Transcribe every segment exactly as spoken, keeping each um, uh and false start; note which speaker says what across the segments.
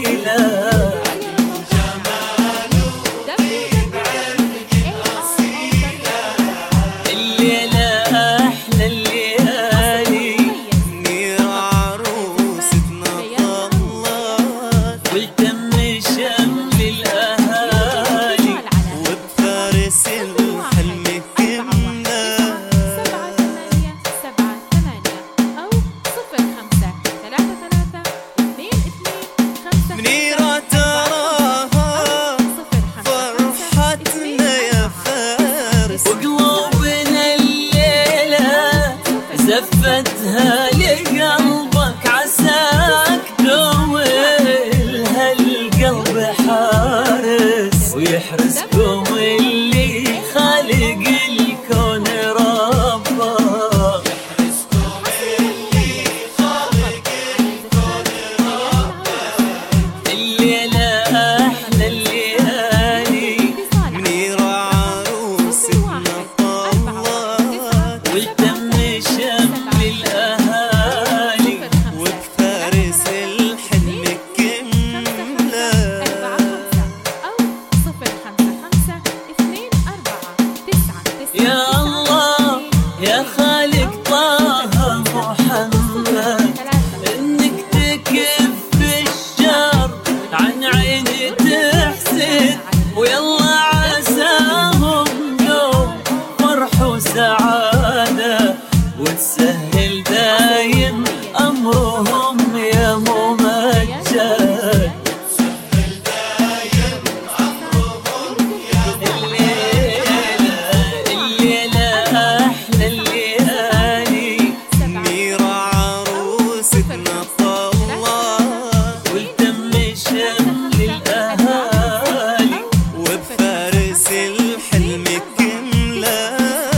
Speaker 1: زفتها لقلبك عساك دويلها القلب حارس ويحرسكم اللي خالق الكون ربه يحرسكم اللي خالق الكون ربه الليلة أحلى الليالي منيرة عروستنا طلت والتم شمل الأهالي وبفارس الحلم كملة يا الله يا خالق طه محمد إنك تكف الشر عن عيني تحسد ويلا عساهم يوم فرح وسعادة وتسهل دايم أمرهم يا ممجد تسهل دايم أمرهم يا الليلة الليلة أحلى الليالي منيرة عروستنا طلت والتم شمل الأهالي وبفارس الحلم كملة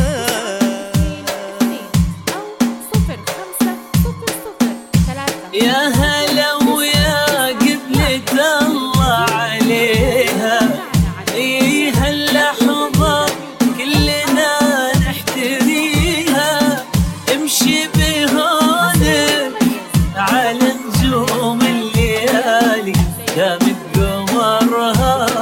Speaker 1: يا هلا ويا قبلة الله عليها ايه هاللحظة كلنا نحتريها امشي بهونك على نجوم الليالي دام قمرها